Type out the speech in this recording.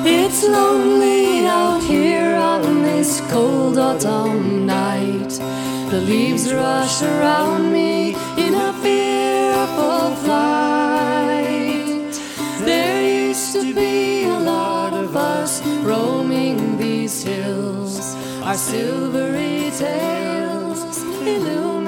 It's lonely out here on this cold autumn night. The leaves rush around me in a fearful flight. There used to be a lot of us roaming these hills, our silvery tails illuminate